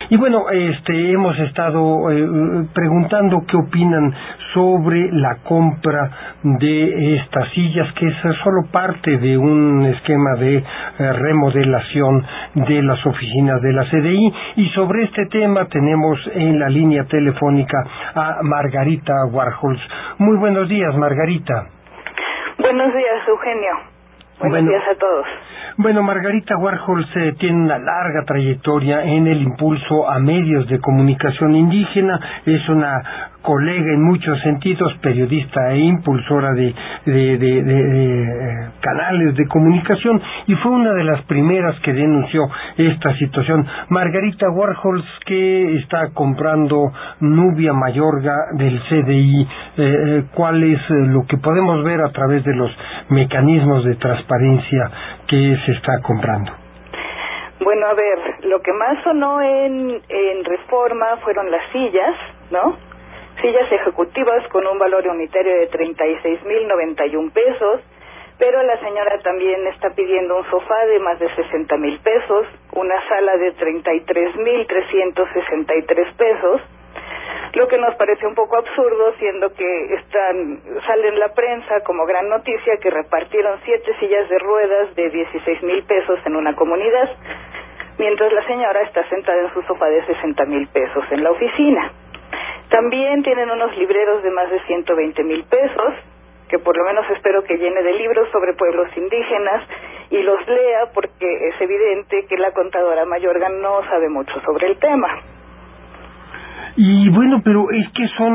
Y bueno, hemos estado preguntando qué opinan sobre la compra de estas sillas, que es solo parte de un esquema de remodelación de las oficinas de la CDI. Y sobre este tema tenemos en la línea telefónica a Margarita Warhols. Muy buenos días, Margarita. Buenos días, Eugenio. Buenos días a todos. Bueno, Margarita Warhols tiene una larga trayectoria en el impulso a medios de comunicación indígena. Es una colega en muchos sentidos, periodista e impulsora de canales de comunicación, y fue una de las primeras que denunció esta situación. Margarita Warhols, que está comprando Nubia Mayorga del CDI, ¿cuál es lo que podemos ver a través de los mecanismos de transparencia que se está comprando? Bueno, a ver, lo que más sonó en Reforma fueron las sillas, ¿no? Sillas ejecutivas con un valor unitario de 36,091 pesos, pero la señora también está pidiendo un sofá de más de 60,000 pesos, una sala de 33,363 pesos, lo que nos parece un poco absurdo, siendo que sale en la prensa como gran noticia que repartieron 7 sillas de ruedas de 16,000 pesos en una comunidad, mientras la señora está sentada en su sofá de 60,000 pesos en la oficina. También tienen unos libreros de más de 120,000 pesos, que por lo menos espero que llene de libros sobre pueblos indígenas y los lea, porque es evidente que la contadora Mayorga no sabe mucho sobre el tema. Y bueno, pero es que son,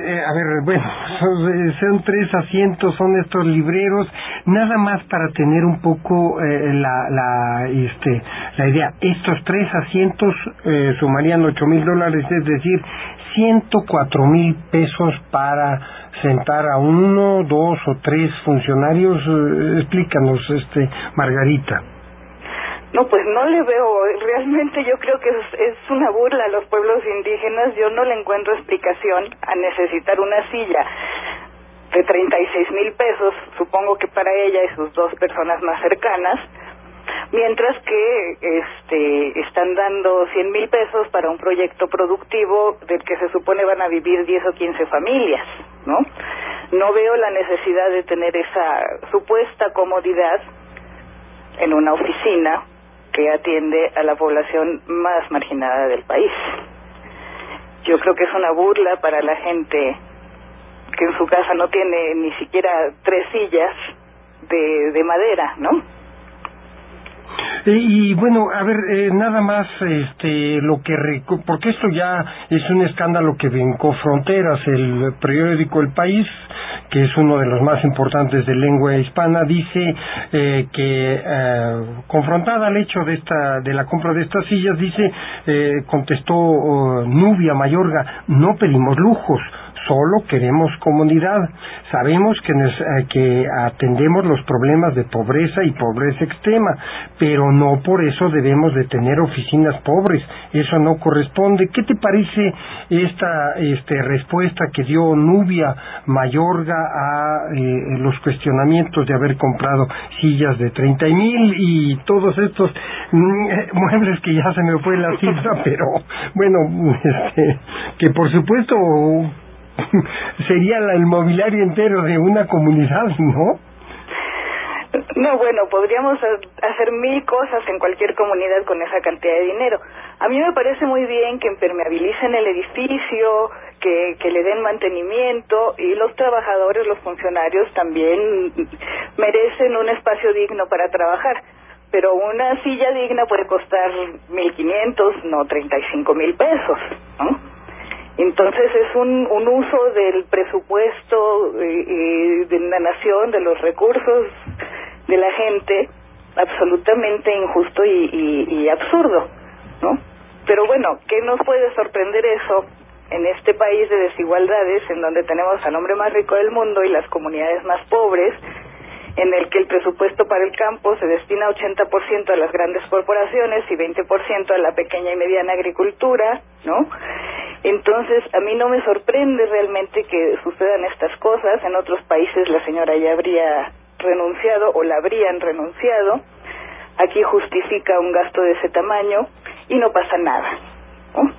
son 3 asientos, son estos libreros, nada más para tener un poco la idea. Estos 3 asientos sumarían $8,000, es decir, 104,000 pesos para sentar a 1, 2 o 3 funcionarios. Explícanos, Margarita. No, pues no le veo, realmente yo creo que es una burla a los pueblos indígenas. Yo no le encuentro explicación a necesitar una silla de 36,000 pesos, supongo que para ella y sus 2 personas más cercanas, mientras que están dando 100,000 pesos para un proyecto productivo del que se supone van a vivir 10 o 15 familias, ¿no? No veo la necesidad de tener esa supuesta comodidad en una oficina que atiende a la población más marginada del país. Yo creo que es una burla para la gente que en su casa no tiene ni siquiera 3 sillas de madera, ¿no? Y bueno, a ver, nada más porque esto ya es un escándalo que brincó fronteras. El periódico El País, que es uno de los más importantes de lengua hispana, dice que confrontada al hecho de la compra de estas sillas, contestó Nubia Mayorga: no pedimos lujos, solo queremos comodidad. Sabemos que atendemos los problemas de pobreza y pobreza extrema, pero no por eso debemos de tener oficinas pobres. Eso no corresponde. ¿Qué te parece esta respuesta que dio Nubia Mayorga a los cuestionamientos de haber comprado sillas de 30,000 y todos estos muebles, que ya se me fue la cifra, pero bueno, que por supuesto sería el mobiliario entero de una comunidad, ¿no? No, bueno, podríamos hacer 1,000 cosas en cualquier comunidad con esa cantidad de dinero. A mí me parece muy bien que impermeabilicen el edificio, que le den mantenimiento, y los trabajadores, los funcionarios también merecen un espacio digno para trabajar. Pero una silla digna puede costar 1,500, no 35,000 pesos, ¿no? Entonces es un uso del presupuesto de la nación, de los recursos de la gente, absolutamente injusto y absurdo, ¿no? Pero bueno, ¿qué nos puede sorprender eso en este país de desigualdades, en donde tenemos al hombre más rico del mundo y las comunidades más pobres, en el que el presupuesto para el campo se destina 80% a las grandes corporaciones y 20% a la pequeña y mediana agricultura, ¿no? Entonces, a mí no me sorprende realmente que sucedan estas cosas. En otros países la señora ya habría renunciado o la habrían renunciado. Aquí justifica un gasto de ese tamaño y no pasa nada, ¿no?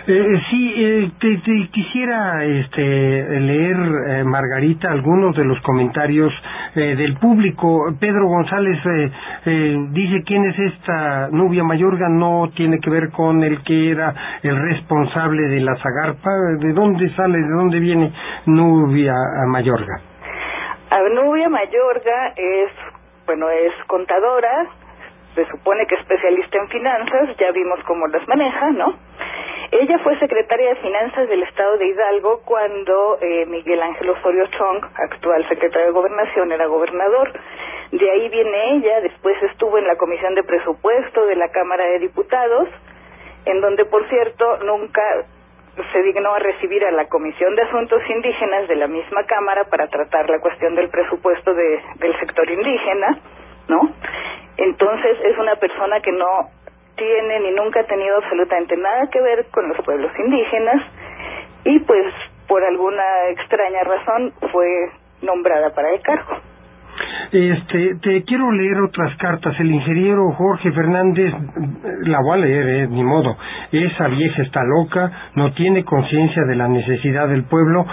Sí, te quisiera leer, Margarita, algunos de los comentarios del público. Pedro González dice: ¿quién es esta Nubia Mayorga? No tiene que ver con el que era el responsable de la Zagarpa. ¿De dónde sale, de dónde viene Nubia Mayorga? Nubia Mayorga es contadora, se supone que especialista en finanzas, ya vimos cómo las maneja, ¿no? Ella fue secretaria de Finanzas del Estado de Hidalgo cuando Miguel Ángel Osorio Chong, actual secretario de Gobernación, era gobernador. De ahí viene ella. Después estuvo en la Comisión de Presupuesto de la Cámara de Diputados, en donde, por cierto, nunca se dignó a recibir a la Comisión de Asuntos Indígenas de la misma Cámara para tratar la cuestión del presupuesto del sector indígena, ¿no? Entonces es una persona que no tiene ni nunca ha tenido absolutamente nada que ver con los pueblos indígenas y pues por alguna extraña razón fue nombrada para el cargo. Te quiero leer otras cartas. El ingeniero Jorge Fernández, la voy a leer, ni modo. Esa vieja está loca, no tiene conciencia de la necesidad del pueblo.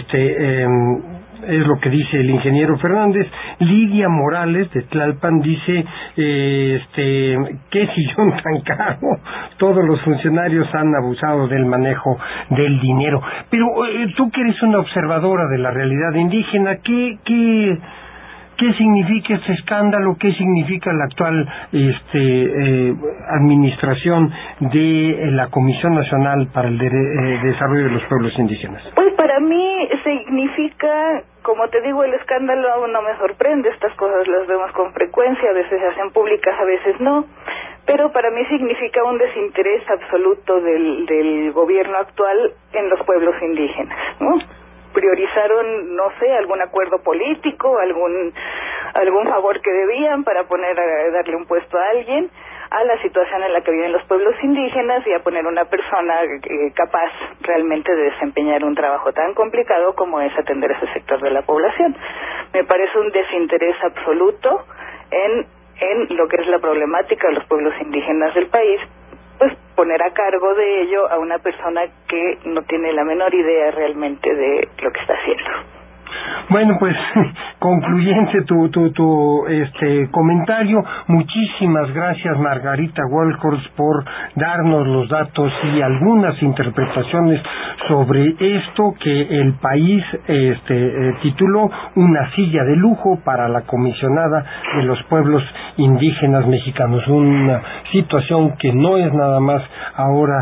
Es lo que dice el ingeniero Fernández. Lidia Morales de Tlalpan dice: qué sillón tan caro, todos los funcionarios han abusado del manejo del dinero. Pero tú que eres una observadora de la realidad indígena, ¿qué significa este escándalo? ¿Qué significa la actual administración de la Comisión Nacional para el Desarrollo de los Pueblos Indígenas? Pues para mí significa, como te digo, el escándalo aún no me sorprende. Estas cosas las vemos con frecuencia, a veces se hacen públicas, a veces no. Pero para mí significa un desinterés absoluto del gobierno actual en los pueblos indígenas, ¿no? Priorizaron, no sé, algún acuerdo político, algún favor que debían para darle un puesto a alguien, a la situación en la que viven los pueblos indígenas y a poner una persona capaz realmente de desempeñar un trabajo tan complicado como es atender ese sector de la población. Me parece un desinterés absoluto en lo que es la problemática de los pueblos indígenas del país, pues poner a cargo de ello a una persona que no tiene la menor idea realmente de lo que está haciendo. Bueno, pues concluyente tu comentario. Muchísimas gracias, Margarita Walkers, por darnos los datos y algunas interpretaciones sobre esto que el país tituló Una silla de lujo para la comisionada de los pueblos indígenas mexicanos. Una situación que no es nada más ahora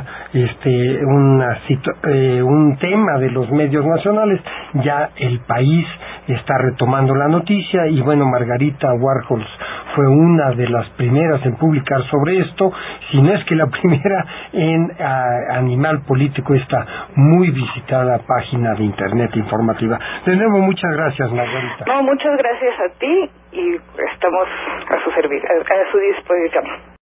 un tema de los medios nacionales. Ya el país está retomando la noticia y bueno, Margarita Warhols fue una de las primeras en publicar sobre esto, si no es que la primera en Animal Político, esta muy visitada página de internet informativa. De nuevo, muchas gracias, Margarita. No, muchas gracias a ti y estamos a su disposición.